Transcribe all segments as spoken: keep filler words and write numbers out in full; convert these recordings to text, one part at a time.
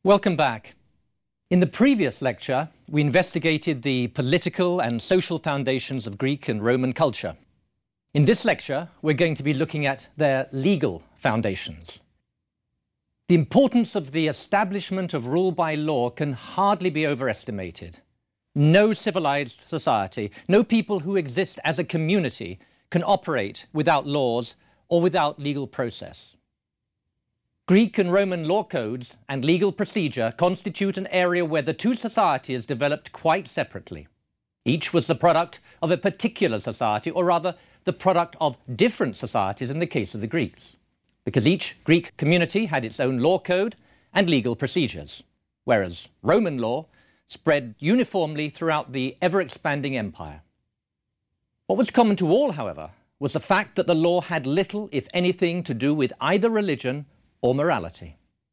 Welcome back. In the previous lecture, we investigated the political and social foundations of Greek and Roman culture. In this lecture, we're going to be looking at their legal foundations. The importance of the establishment of rule by law can hardly be overestimated. No civilized society, no people who exist as a community can operate without laws or without legal process. Greek and Roman law codes and legal procedure constitute an area where the two societies developed quite separately. Each was the product of a particular society, or rather, the product of different societies in the case of the Greeks, because each Greek community had its own law code and legal procedures, whereas Roman law spread uniformly throughout the ever-expanding empire. What was common to all, however, was the fact that the law had little, if anything, to do with either religion or morality.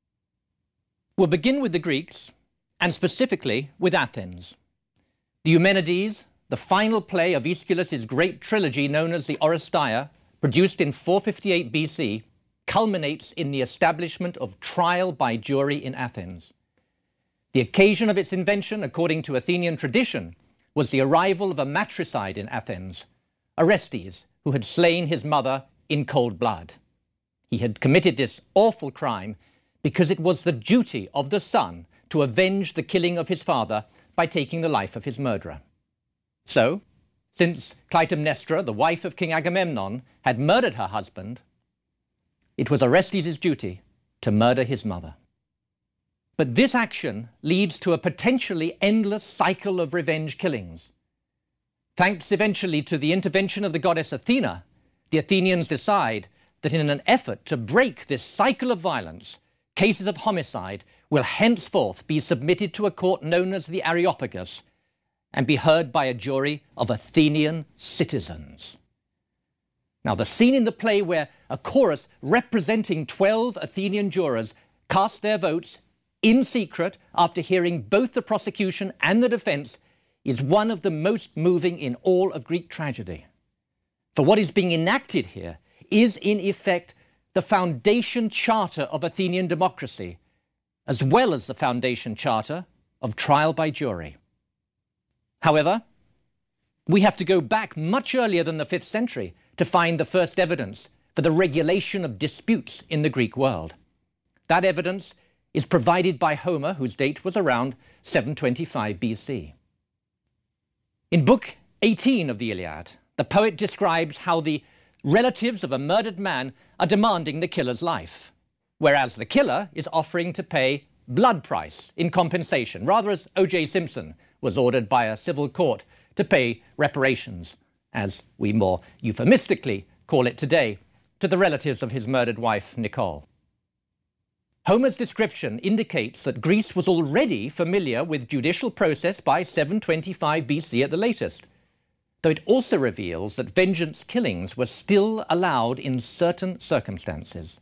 We'll begin with the Greeks, and specifically with Athens. The Eumenides, the final play of Aeschylus's great trilogy known as the Oresteia, produced in four fifty-eight B C, culminates in the establishment of trial by jury in Athens. The occasion of its invention, according to Athenian tradition, was the arrival of a matricide in Athens, Orestes, who had slain his mother in cold blood. He had committed this awful crime because it was the duty of the son to avenge the killing of his father by taking the life of his murderer. So, since Clytemnestra, the wife of King Agamemnon, had murdered her husband, it was Orestes' duty to murder his mother. But this action leads to a potentially endless cycle of revenge killings. Thanks eventually to the intervention of the goddess Athena, the Athenians decide that in an effort to break this cycle of violence, cases of homicide will henceforth be submitted to a court known as the Areopagus and be heard by a jury of Athenian citizens. Now, the scene in the play where a chorus representing twelve Athenian jurors cast their votes in secret after hearing both the prosecution and the defense is one of the most moving in all of Greek tragedy. For what is being enacted here is, in effect, the foundation charter of Athenian democracy, as well as the foundation charter of trial by jury. However, we have to go back much earlier than the fifth century to find the first evidence for the regulation of disputes in the Greek world. That evidence is provided by Homer, whose date was around seven twenty-five B C. In Book eighteen of the Iliad, the poet describes how the relatives of a murdered man are demanding the killer's life, whereas the killer is offering to pay blood price in compensation, rather as O J Simpson was ordered by a civil court to pay reparations, as we more euphemistically call it today, to the relatives of his murdered wife, Nicole. Homer's description indicates that Greece was already familiar with judicial process by seven twenty-five B C at the latest, though it also reveals that vengeance killings were still allowed in certain circumstances.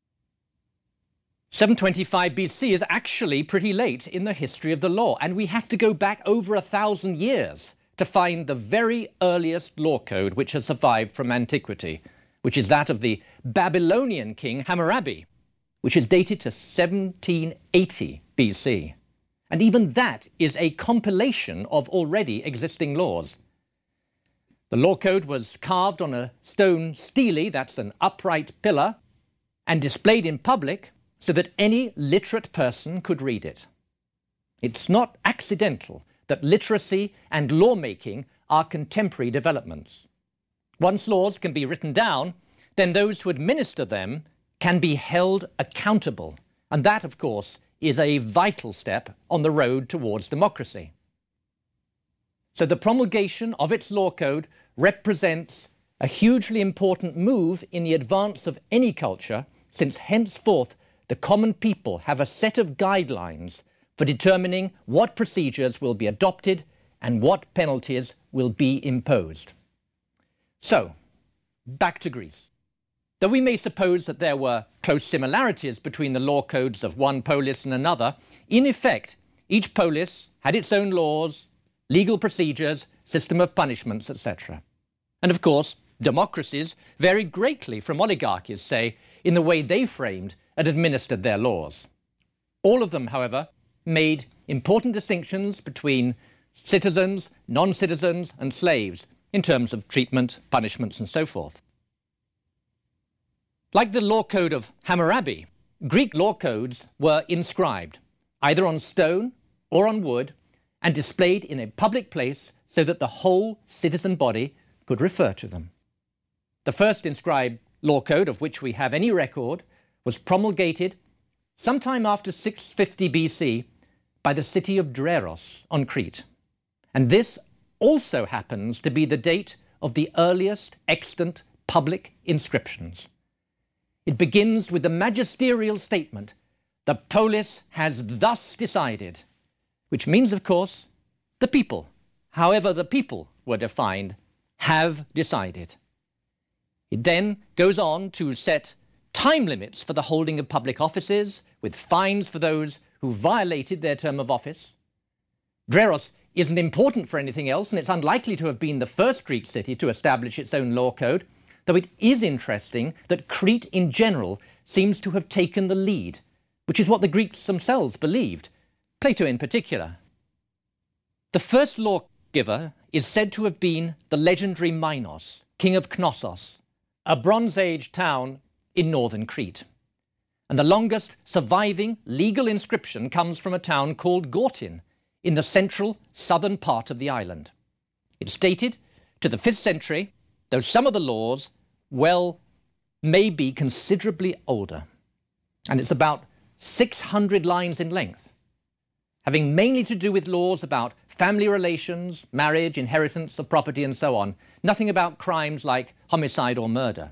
seven twenty-five B C is actually pretty late in the history of the law, and we have to go back over a thousand years to find the very earliest law code which has survived from antiquity, which is that of the Babylonian king Hammurabi, which is dated to seventeen eighty B C. And even that is a compilation of already existing laws. The law code was carved on a stone stele, that's an upright pillar, and displayed in public so that any literate person could read it. It's not accidental that literacy and lawmaking are contemporary developments. Once laws can be written down, then those who administer them can be held accountable. And that, of course, is a vital step on the road towards democracy. So the promulgation of its law code represents a hugely important move in the advance of any culture, since henceforth the common people have a set of guidelines for determining what procedures will be adopted and what penalties will be imposed. So, back to Greece. Though we may suppose that there were close similarities between the law codes of one polis and another, in effect, each polis had its own laws, legal procedures, system of punishments, et cetera. And of course, democracies varied greatly from oligarchies, say, in the way they framed and administered their laws. All of them, however, made important distinctions between citizens, non-citizens, and slaves in terms of treatment, punishments, and so forth. Like the law code of Hammurabi, Greek law codes were inscribed, either on stone or on wood, and displayed in a public place so that the whole citizen body could refer to them. The first inscribed law code of which we have any record was promulgated sometime after six fifty B C by the city of Dreros on Crete. And this also happens to be the date of the earliest extant public inscriptions. It begins with the magisterial statement, "The polis has thus decided," which means, of course, the people, however the people were defined, have decided. It then goes on to set time limits for the holding of public offices, with fines for those who violated their term of office. Dreros isn't important for anything else, and it's unlikely to have been the first Greek city to establish its own law code, though it is interesting that Crete in general seems to have taken the lead, which is what the Greeks themselves believed, Plato in particular. The first lawgiver is said to have been the legendary Minos, king of Knossos, a Bronze Age town in northern Crete. And the longest surviving legal inscription comes from a town called Gortyn in the central southern part of the island. It's dated to the fifth century, though some of the laws, well, may be considerably older. And it's about six hundred lines in length, having mainly to do with laws about family relations, marriage, inheritance of property, and so on. Nothing about crimes like homicide or murder.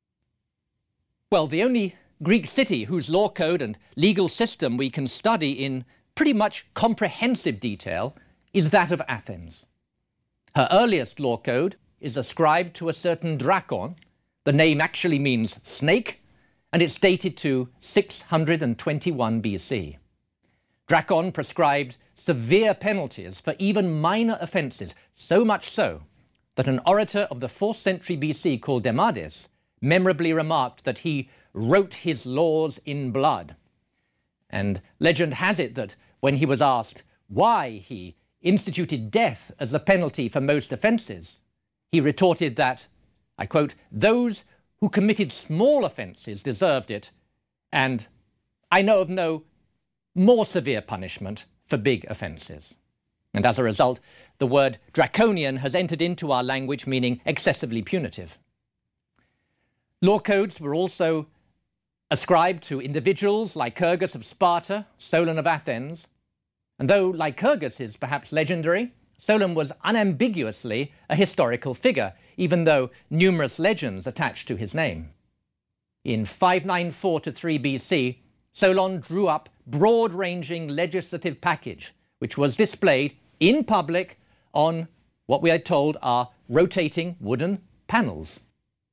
Well, the only Greek city whose law code and legal system we can study in pretty much comprehensive detail is that of Athens. Her earliest law code is ascribed to a certain Drakon. The name actually means snake, and it's dated to six hundred twenty-one B C. Drakon prescribed severe penalties for even minor offences, so much so that an orator of the fourth century B C called Demades memorably remarked that he wrote his laws in blood. And legend has it that when he was asked why he instituted death as the penalty for most offences, he retorted that, I quote, "Those who committed small offences deserved it, and I know of no more severe punishment for big offences." And as a result, the word draconian has entered into our language, meaning excessively punitive. Law codes were also ascribed to individuals, Lycurgus of Sparta, Solon of Athens. And though Lycurgus is perhaps legendary, Solon was unambiguously a historical figure, even though numerous legends attached to his name. In five ninety-four to three B C, Solon drew up broad-ranging legislative package, which was displayed in public on what we are told are rotating wooden panels.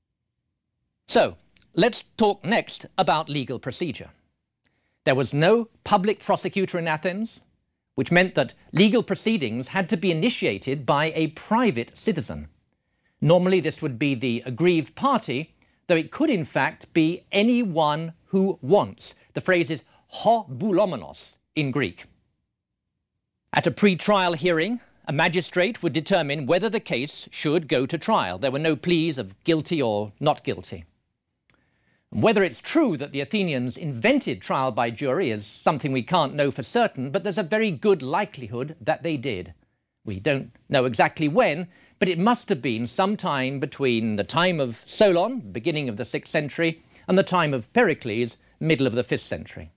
So, let's talk next about legal procedure. There was no public prosecutor in Athens, which meant that legal proceedings had to be initiated by a private citizen. Normally this would be the aggrieved party, though it could in fact be anyone who wants. The phrase is ho boulomenos in Greek. At a pre-trial hearing, a magistrate would determine whether the case should go to trial. There were no pleas of guilty or not guilty. Whether it's true that the Athenians invented trial by jury is something we can't know for certain, but there's a very good likelihood that they did. We don't know exactly when, but it must have been sometime between the time of Solon, beginning of the sixth century, and the time of Pericles, middle of the fifth century.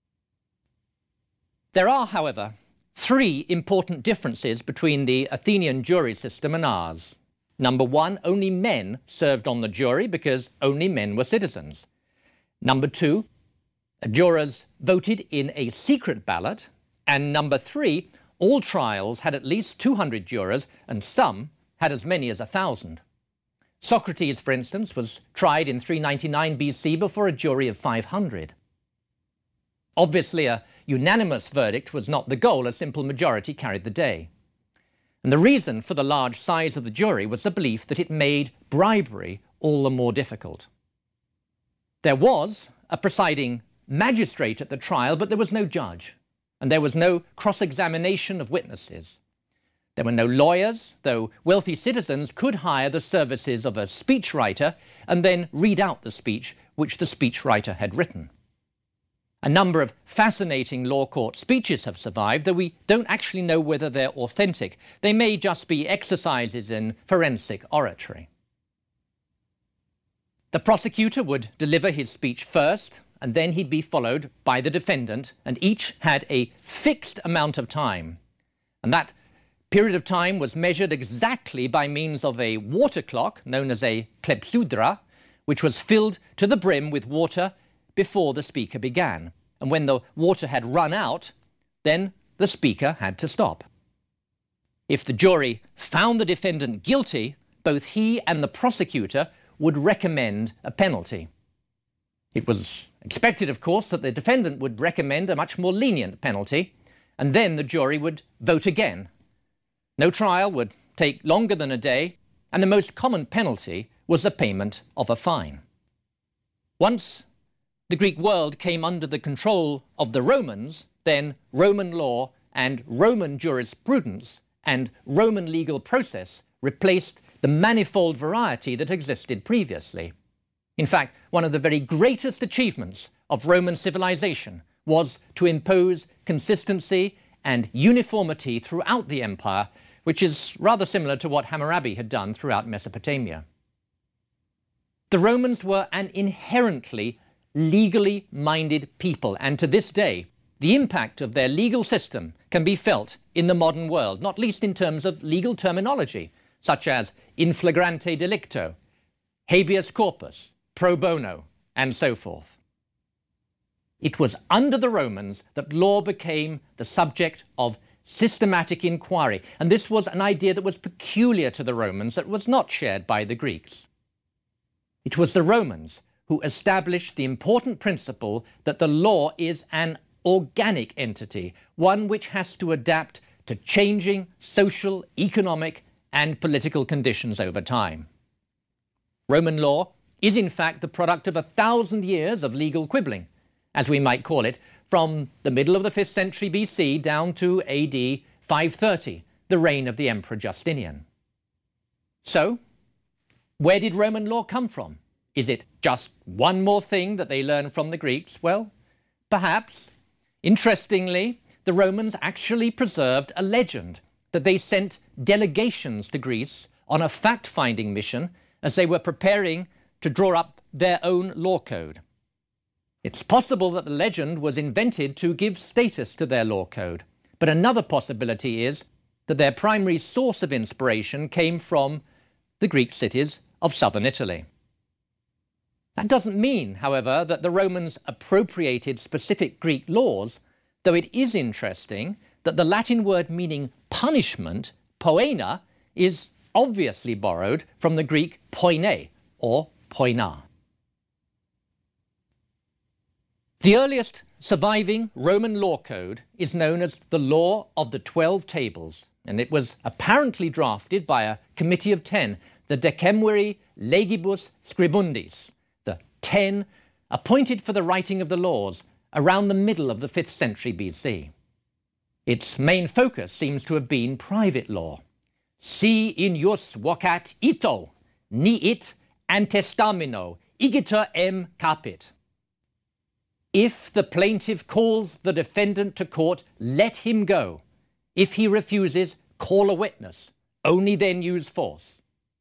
There are, however, three important differences between the Athenian jury system and ours. Number one, only men served on the jury because only men were citizens. Number two, jurors voted in a secret ballot. And number three, all trials had at least two hundred jurors, and some had as many as one thousand. Socrates, for instance, was tried in three ninety-nine B C before a jury of five hundred. Obviously, a unanimous verdict was not the goal. A simple majority carried the day. And the reason for the large size of the jury was the belief that it made bribery all the more difficult. There was a presiding magistrate at the trial, but there was no judge, and there was no cross-examination of witnesses. There were no lawyers, though wealthy citizens could hire the services of a speechwriter and then read out the speech which the speechwriter had written. A number of fascinating law court speeches have survived, though we don't actually know whether they're authentic. They may just be exercises in forensic oratory. The prosecutor would deliver his speech first, and then he'd be followed by the defendant, and each had a fixed amount of time. And that period of time was measured exactly by means of a water clock, known as a klepsydra, which was filled to the brim with water before the speaker began. And when the water had run out, then the speaker had to stop. If the jury found the defendant guilty, both he and the prosecutor would recommend a penalty. It was expected, of course, that the defendant would recommend a much more lenient penalty, and then the jury would vote again. No trial would take longer than a day, and the most common penalty was the payment of a fine. Once the Greek world came under the control of the Romans, then Roman law and Roman jurisprudence and Roman legal process replaced the manifold variety that existed previously. In fact, one of the very greatest achievements of Roman civilization was to impose consistency and uniformity throughout the empire, which is rather similar to what Hammurabi had done throughout Mesopotamia. The Romans were an inherently legally minded people, and to this day, the impact of their legal system can be felt in the modern world, not least in terms of legal terminology, such as in flagrante delicto, habeas corpus, pro bono, and so forth. It was under the Romans that law became the subject of systematic inquiry, and this was an idea that was peculiar to the Romans that was not shared by the Greeks. It was the Romans who established the important principle that the law is an organic entity, one which has to adapt to changing social, economic, and political conditions over time. Roman law is in fact the product of a thousand years of legal quibbling, as we might call it, from the middle of the fifth century B C down to A D five thirty, the reign of the Emperor Justinian. So, where did Roman law come from? Is it just one more thing that they learned from the Greeks? Well, perhaps. Interestingly, the Romans actually preserved a legend that they sent delegations to Greece on a fact-finding mission as they were preparing to draw up their own law code. It's possible that the legend was invented to give status to their law code, but another possibility is that their primary source of inspiration came from the Greek cities of southern Italy. That doesn't mean, however, that the Romans appropriated specific Greek laws, though it is interesting that the Latin word meaning punishment, poena, is obviously borrowed from the Greek poine, or poina. The earliest surviving Roman law code is known as the Law of the Twelve Tables, and it was apparently drafted by a committee of ten, the Decemviri Legibus Scribundis, the ten appointed for the writing of the laws around the middle of the fifth century B C. Its main focus seems to have been private law. Si in jus vocat ito, ni it antestamino, igiter em capit. If the plaintiff calls the defendant to court, let him go. If he refuses, call a witness. Only then use force.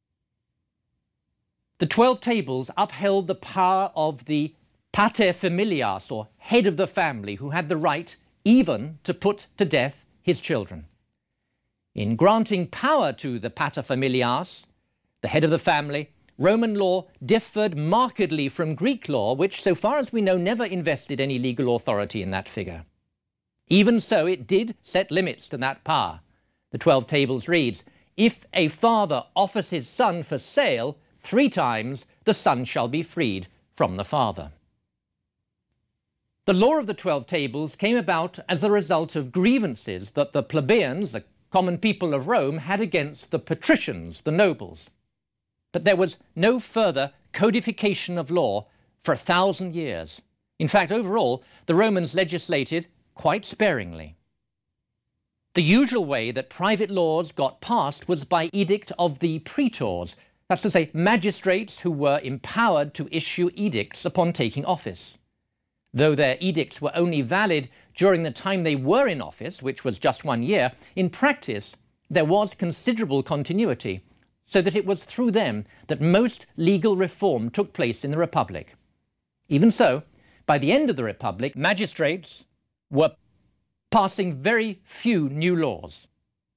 The Twelve Tables upheld the power of the pater familias, or head of the family, who had the right even to put to death his children. In granting power to the pater familias, the head of the family, Roman law differed markedly from Greek law, which, so far as we know, never invested any legal authority in that figure. Even so, it did set limits to that power. The Twelve Tables reads, if a father offers his son for sale, three times the son shall be freed from the father. The law of the Twelve Tables came about as a result of grievances that the plebeians, the common people of Rome, had against the patricians, the nobles. But there was no further codification of law for a thousand years. In fact, overall, the Romans legislated quite sparingly. The usual way that private laws got passed was by edict of the praetors, that's to say, magistrates who were empowered to issue edicts upon taking office. Though their edicts were only valid during the time they were in office, which was just one year, in practice there was considerable continuity, so that it was through them that most legal reform took place in the Republic. Even so, by the end of the Republic, magistrates were passing very few new laws.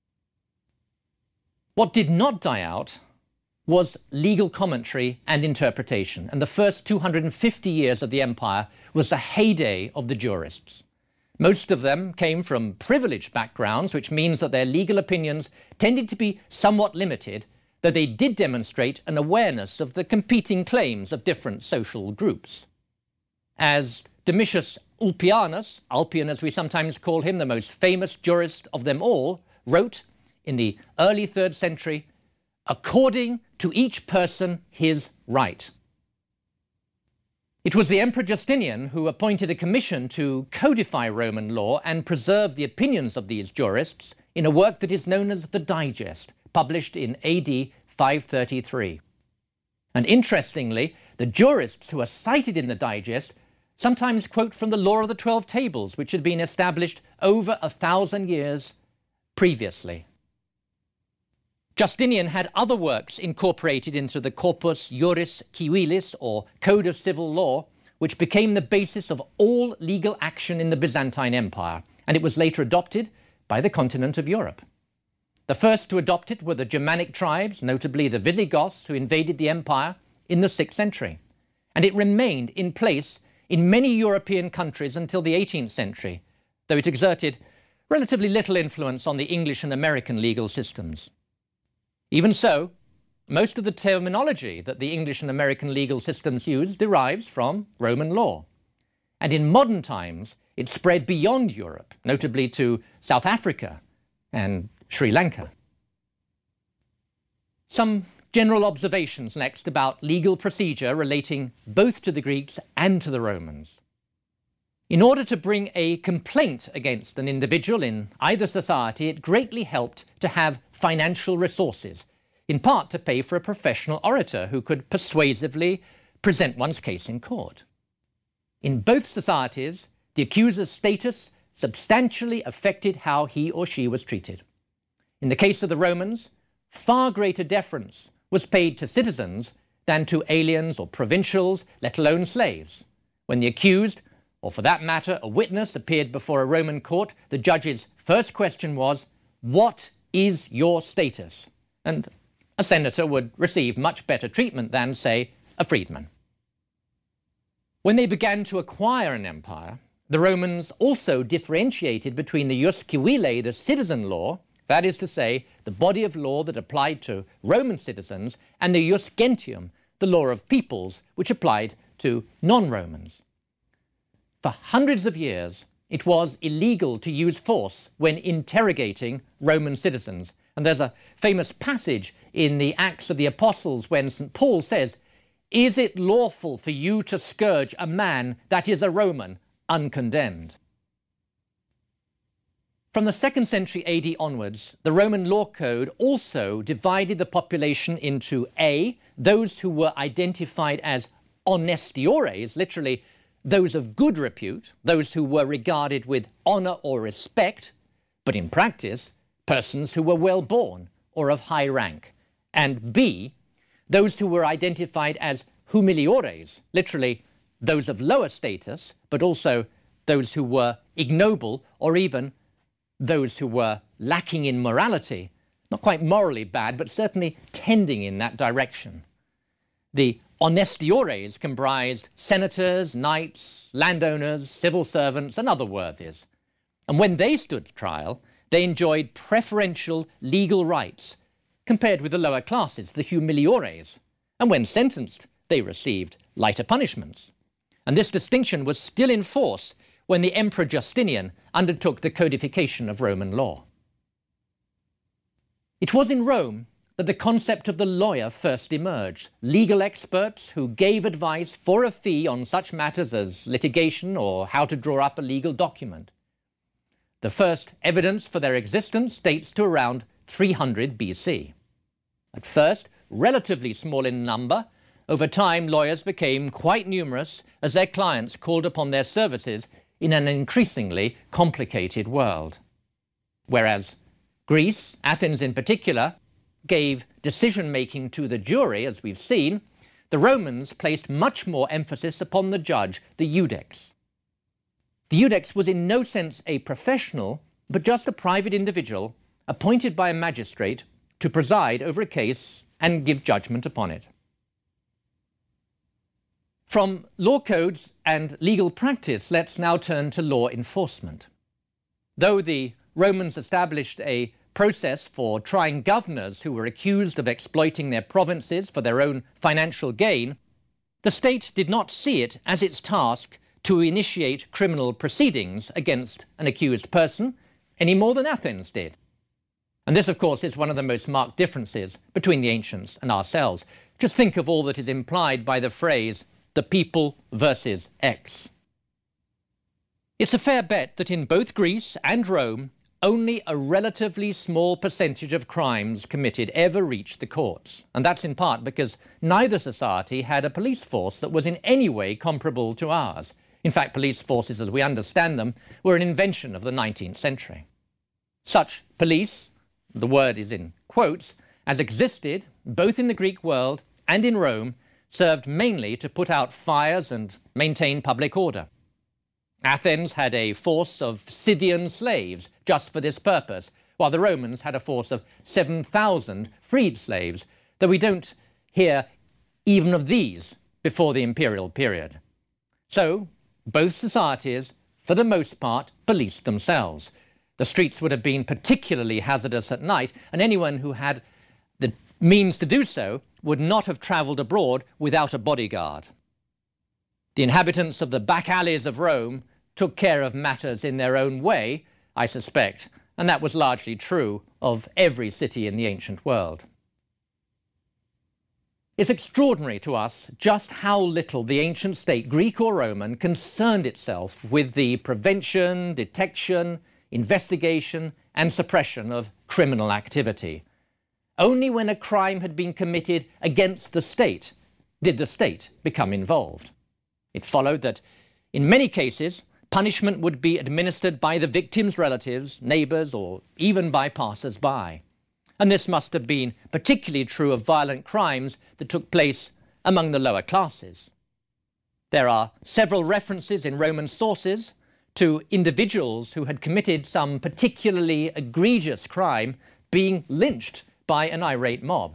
What did not die out was legal commentary and interpretation, and the first two hundred fifty years of the empire was the heyday of the jurists. Most of them came from privileged backgrounds, which means that their legal opinions tended to be somewhat limited, though they did demonstrate an awareness of the competing claims of different social groups. As Domitius Ulpianus, Ulpian as we sometimes call him, the most famous jurist of them all, wrote in the early third century, "According to each person his right." It was the Emperor Justinian who appointed a commission to codify Roman law and preserve the opinions of these jurists in a work that is known as the Digest, published in A D five thirty-three. And interestingly, the jurists who are cited in the Digest sometimes quote from the Law of the Twelve Tables, which had been established over a thousand years previously. Justinian had other works incorporated into the Corpus Juris Civilis, or Code of Civil Law, which became the basis of all legal action in the Byzantine Empire, and it was later adopted by the continent of Europe. The first to adopt it were the Germanic tribes, notably the Visigoths, who invaded the empire in the sixth century, and it remained in place in many European countries until the eighteenth century, though it exerted relatively little influence on the English and American legal systems. Even so, most of the terminology that the English and American legal systems use derives from Roman law. And in modern times, it spread beyond Europe, notably to South Africa and Sri Lanka. Some general observations next about legal procedure relating both to the Greeks and to the Romans. In order to bring a complaint against an individual in either society, it greatly helped to have financial resources, in part to pay for a professional orator who could persuasively present one's case in court. In both societies, the accuser's status substantially affected how he or she was treated. In the case of the Romans, far greater deference was paid to citizens than to aliens or provincials, let alone slaves. When the accused, or for that matter, a witness, appeared before a Roman court, the judge's first question was, "What is your status?" And a senator would receive much better treatment than, say, a freedman. When they began to acquire an empire, the Romans also differentiated between the jus civile, the citizen law, that is to say, the body of law that applied to Roman citizens, and the jus gentium, the law of peoples, which applied to non-Romans. For hundreds of years, it was illegal to use force when interrogating Roman citizens. And there's a famous passage in the Acts of the Apostles when Saint Paul says, "Is it lawful for you to scourge a man that is a Roman uncondemned?" From the second century A D onwards, the Roman law code also divided the population into A, those who were identified as honestiores, literally those of good repute, those who were regarded with honor or respect, but in practice, persons who were well-born or of high rank, and B, those who were identified as humiliores, literally those of lower status, but also those who were ignoble or even those who were lacking in morality, not quite morally bad, but certainly tending in that direction. The honestiores comprised senators, knights, landowners, civil servants, and other worthies. And when they stood trial, they enjoyed preferential legal rights compared with the lower classes, the humiliores. And when sentenced, they received lighter punishments. And this distinction was still in force when the Emperor Justinian undertook the codification of Roman law. It was in Rome that the concept of the lawyer first emerged. Legal experts who gave advice for a fee on such matters as litigation or how to draw up a legal document. The first evidence for their existence dates to around three hundred B C. At first, relatively small in number, over time lawyers became quite numerous as their clients called upon their services in an increasingly complicated world. Whereas Greece, Athens in particular, gave decision-making to the jury, as we've seen, the Romans placed much more emphasis upon the judge, the iudex. The iudex was in no sense a professional, but just a private individual appointed by a magistrate to preside over a case and give judgment upon it. From law codes and legal practice, let's now turn to law enforcement. Though the Romans established a process for trying governors who were accused of exploiting their provinces for their own financial gain, the state did not see it as its task to initiate criminal proceedings against an accused person any more than Athens did. And this, of course, is one of the most marked differences between the ancients and ourselves. Just think of all that is implied by the phrase, the people versus X. It's a fair bet that in both Greece and Rome, only a relatively small percentage of crimes committed ever reached the courts. And that's in part because neither society had a police force that was in any way comparable to ours. In fact, police forces, as we understand them, were an invention of the nineteenth century. Such police, the word is in quotes, as existed both in the Greek world and in Rome, served mainly to put out fires and maintain public order. Athens had a force of Scythian slaves just for this purpose, while the Romans had a force of seven thousand freed slaves, though we don't hear even of these before the imperial period. So, both societies, for the most part, policed themselves. The streets would have been particularly hazardous at night, and anyone who had the means to do so would not have travelled abroad without a bodyguard. The inhabitants of the back alleys of Rome took care of matters in their own way, I suspect, and that was largely true of every city in the ancient world. It's extraordinary to us just how little the ancient state, Greek or Roman, concerned itself with the prevention, detection, investigation, and suppression of criminal activity. Only when a crime had been committed against the state did the state become involved. It followed that, in many cases, punishment would be administered by the victim's relatives, neighbours, or even by passers-by. And this must have been particularly true of violent crimes that took place among the lower classes. There are several references in Roman sources to individuals who had committed some particularly egregious crime being lynched by an irate mob.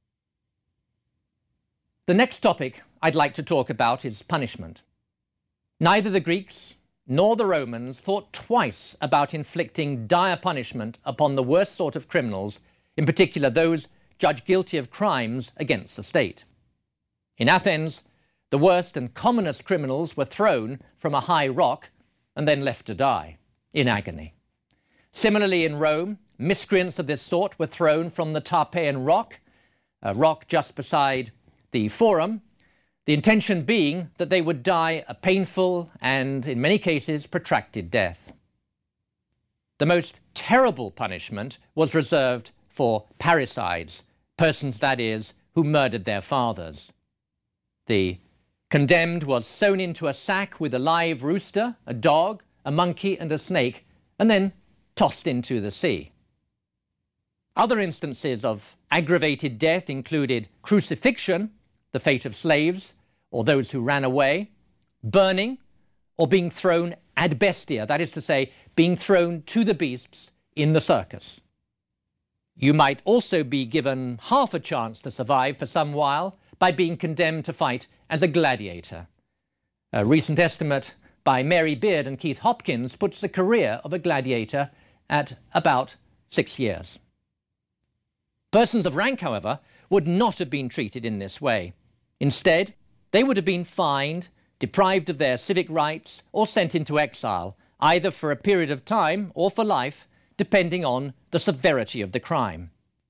The next topic I'd like to talk about is punishment. Neither the Greeks nor the Romans thought twice about inflicting dire punishment upon the worst sort of criminals, in particular those judged guilty of crimes against the state. In Athens, the worst and commonest criminals were thrown from a high rock and then left to die in agony. Similarly, in Rome, miscreants of this sort were thrown from the Tarpeian Rock, a rock just beside the Forum, the intention being that they would die a painful and, in many cases, protracted death. The most terrible punishment was reserved for parricides, persons, that is, who murdered their fathers. The condemned was sewn into a sack with a live rooster, a dog, a monkey, and a snake, and then tossed into the sea. Other instances of aggravated death included crucifixion, the fate of slaves or those who ran away, burning, or being thrown ad bestia, that is to say, being thrown to the beasts in the circus. You might also be given half a chance to survive for some while by being condemned to fight as a gladiator. A recent estimate by Mary Beard and Keith Hopkins puts the career of a gladiator at about six years. Persons of rank, however, would not have been treated in this way. Instead, they would have been fined, deprived of their civic rights, or sent into exile, either for a period of time or for life, depending on the severity of the crime.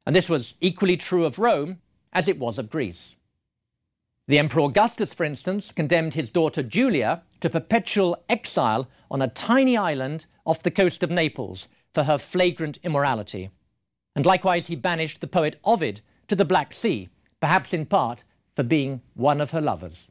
And this was equally true of Rome as it was of Greece. The Emperor Augustus, for instance, condemned his daughter Julia to perpetual exile on a tiny island off the coast of Naples for her flagrant immorality. And likewise he banished the poet Ovid to the Black Sea, perhaps in part for being one of her lovers.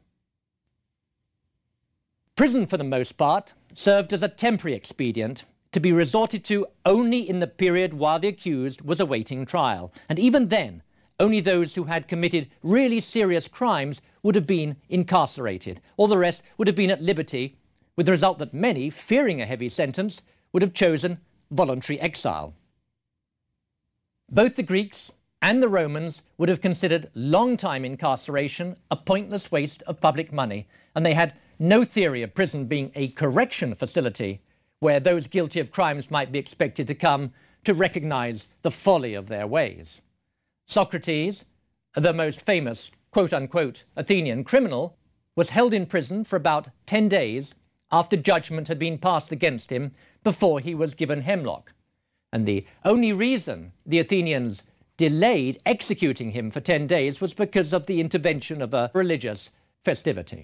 Prison, for the most part, served as a temporary expedient to be resorted to only in the period while the accused was awaiting trial. And even then, only those who had committed really serious crimes would have been incarcerated. All the rest would have been at liberty, with the result that many, fearing a heavy sentence, would have chosen voluntary exile. Both the Greeks and the Romans would have considered long-time incarceration a pointless waste of public money, and they had no theory of prison being a correction facility where those guilty of crimes might be expected to come to recognize the folly of their ways. Socrates, the most famous quote-unquote Athenian criminal, was held in prison for about ten days after judgment had been passed against him before he was given hemlock. And the only reason the Athenians delayed executing him for ten days was because of the intervention of a religious festivity.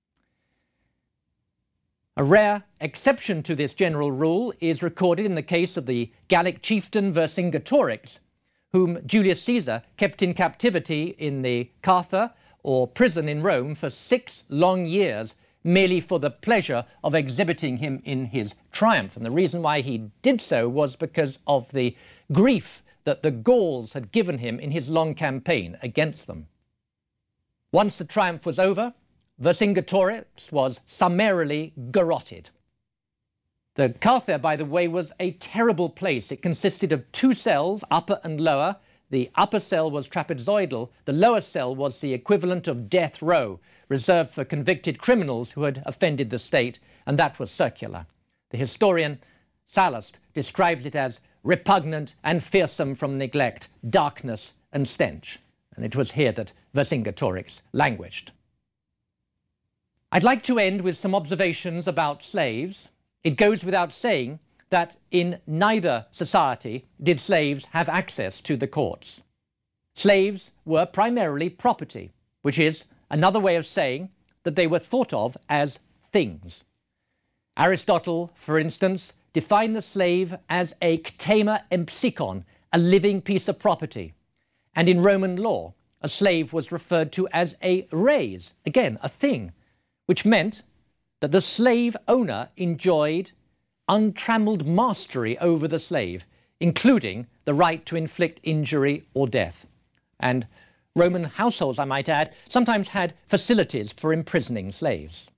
A rare exception to this general rule is recorded in the case of the Gallic chieftain Vercingetorix, whom Julius Caesar kept in captivity in the Cartha, or prison in Rome, for six long years, merely for the pleasure of exhibiting him in his triumph. And the reason why he did so was because of the grief that the Gauls had given him in his long campaign against them. Once the triumph was over, Vercingetorix was summarily garroted. The Cartha, by the way, was a terrible place. It consisted of two cells, upper and lower. The upper cell was trapezoidal. The lower cell was the equivalent of death row, reserved for convicted criminals who had offended the state, and that was circular. The historian Sallust describes it as repugnant and fearsome from neglect, darkness and stench. And it was here that Vercingetorix languished. I'd like to end with some observations about slaves. It goes without saying that in neither society did slaves have access to the courts. Slaves were primarily property, which is another way of saying that they were thought of as things. Aristotle, for instance, defined the slave as a ktema empsikon, a living piece of property. And in Roman law, a slave was referred to as a res, again, a thing, which meant that the slave owner enjoyed untrammeled mastery over the slave, including the right to inflict injury or death. And Roman households, I might add, sometimes had facilities for imprisoning slaves.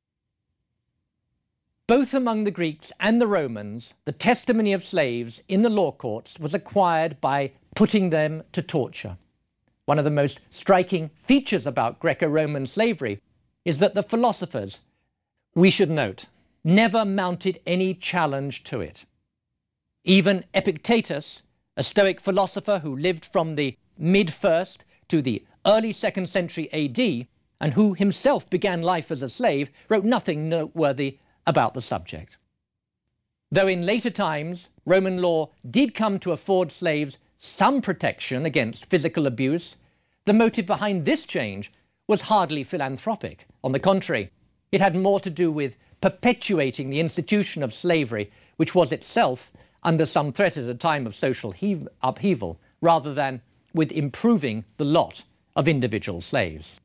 Both among the Greeks and the Romans, the testimony of slaves in the law courts was acquired by putting them to torture. One of the most striking features about Greco-Roman slavery is that the philosophers, we should note, never mounted any challenge to it. Even Epictetus, a Stoic philosopher who lived from the mid-first to the early second century A D, and who himself began life as a slave, wrote nothing noteworthy about the subject. Though in later times, Roman law did come to afford slaves some protection against physical abuse, the motive behind this change was hardly philanthropic. On the contrary, it had more to do with perpetuating the institution of slavery, which was itself under some threat at a time of social heave- upheaval, rather than with improving the lot of individual slaves.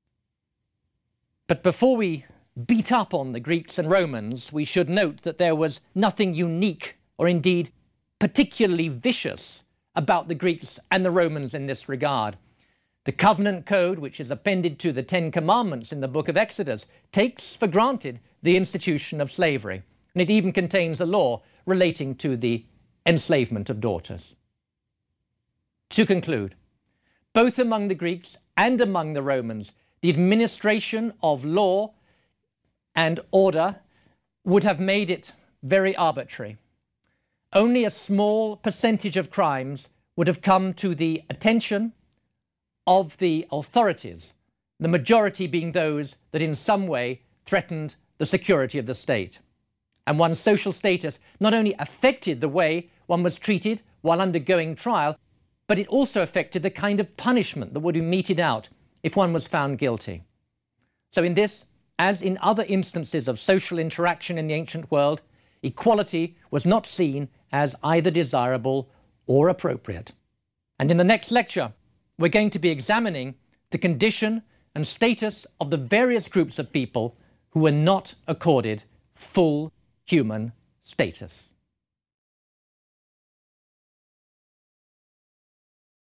But before we beat up on the Greeks and Romans, we should note that there was nothing unique or indeed particularly vicious about the Greeks and the Romans in this regard. The Covenant Code, which is appended to the Ten Commandments in the book of Exodus, takes for granted the institution of slavery, and it even contains a law relating to the enslavement of daughters. To conclude, both among the Greeks and among the Romans, the administration of law and order would have made it very arbitrary. Only a small percentage of crimes would have come to the attention of the authorities, the majority being those that in some way threatened the security of the state. And one's social status not only affected the way one was treated while undergoing trial, but it also affected the kind of punishment that would be meted out if one was found guilty. So in this, as in other instances of social interaction in the ancient world, equality was not seen as either desirable or appropriate. And in the next lecture, we're going to be examining the condition and status of the various groups of people who were not accorded full human status.